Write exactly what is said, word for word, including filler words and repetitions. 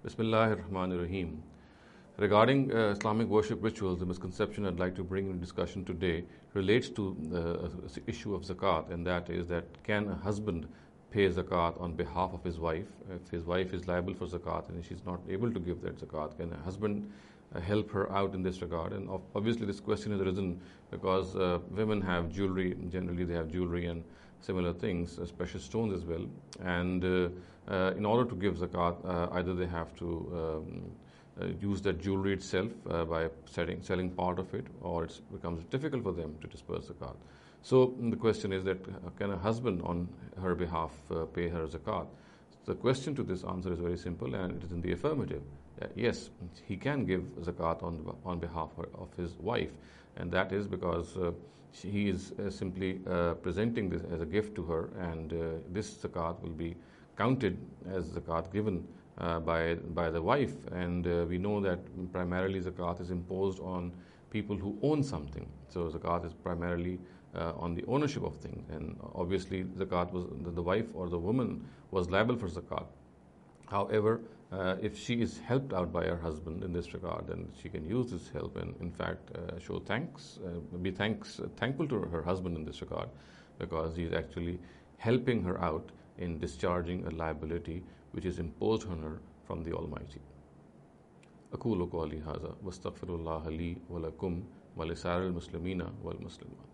Bismillahir Rahmanir Rahim. Regarding uh, Islamic worship rituals, the misconception I'd like to bring into discussion today relates to the issue of zakat, and that is that can a husband pay zakat on behalf of his wife? If his wife is liable for zakat and she's not able to give that zakat, can a husband uh, help her out in this regard? And obviously this question has arisen because uh, women have jewelry, generally they have jewelry and similar things, uh, precious stones as well, and uh, uh, in order to give zakat, uh, either they have to um, uh, use that jewelry itself uh, by selling, selling part of it, or it becomes difficult for them to disperse zakat. So the question is that uh, can a husband on her behalf uh, pay her zakat? The question to this answer is very simple, and it is in the affirmative. Uh, yes, he can give zakat on, on behalf of his wife, and that is because uh, he is uh, simply uh, presenting this as a gift to her, and uh, this zakat will be counted as zakat given uh, by by the wife. And uh, we know that primarily zakat is imposed on people who own something. So zakat is primarily uh, on the ownership of things, and obviously zakat was the, the wife or the woman was liable for zakat. However, uh, if she is helped out by her husband in this regard, then she can use this help and, in fact, uh, show thanks, uh, be thanks, uh, thankful to her husband in this regard, because he is actually helping her out in discharging a liability which is imposed on her from the Almighty. أقول قولي هذا واستغفر الله لي ولكم ولسائر المسلمين والمسلمات.